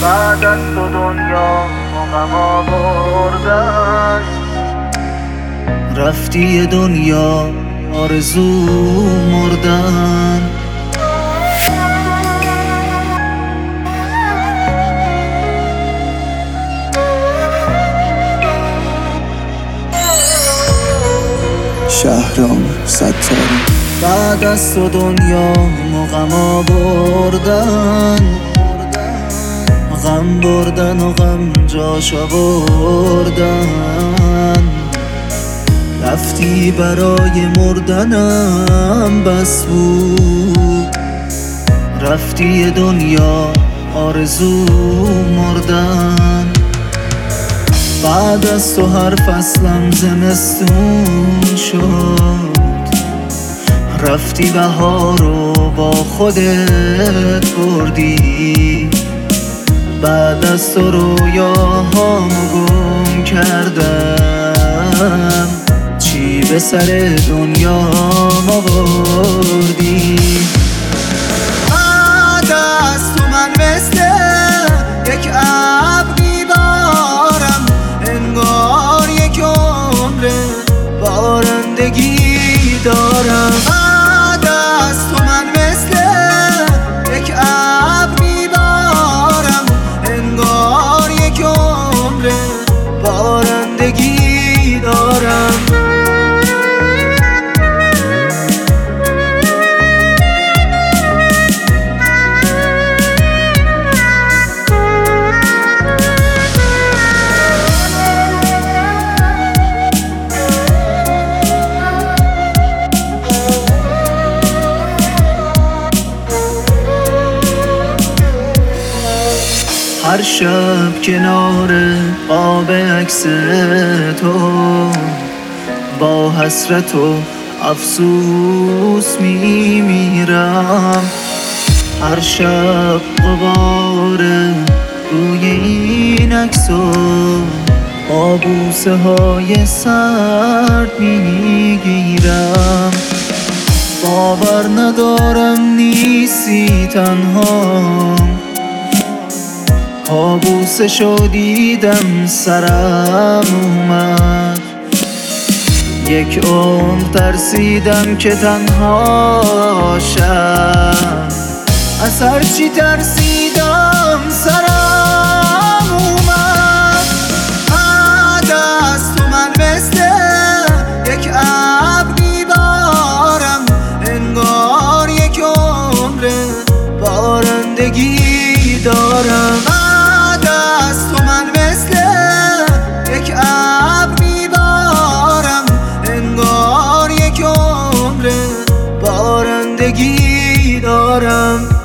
بعد از تو دنیا غم آوردن، رفتی دنیا آرزو مردن. شهرام ستاری. بعد از تو دنیا غم آوردن، غم بردن و غم جاش آوردن. رفتی برای مردنم بس بود، رفتی دنیا آرزو مردن. بعد از تو هر فصلم زمستون شد، رفتی بهارو با خودت بردی. بعد از تو رویاهامو گم کردم، چی به سر دنیا آوردی. بعد از تو من مثل یک ابر میبارم، انگار یک عمر بارندگی دارم. بعد از تو من مثل یک ابر میبارم، انگار یک عمر بارندگی دارم. هر شب کنار قاب عکس تو با حسرت و افسوس میمیرم. هر شب غبار روی این عکسو با بوسه های سرد میگیرم. باور ندارم نیستی تنها، کابوسشو دیدم سرم اومد. یک عمر ترسیدم که تنها شم، از هرچی ترسیدم سرم اومد. بعد از تو من مثل یک ابر میبارم، انگار یک عمر بارندگی دارم. بعد از تو من مثل یک ابر میبارم، انگار یک عمر بارندگی دارم.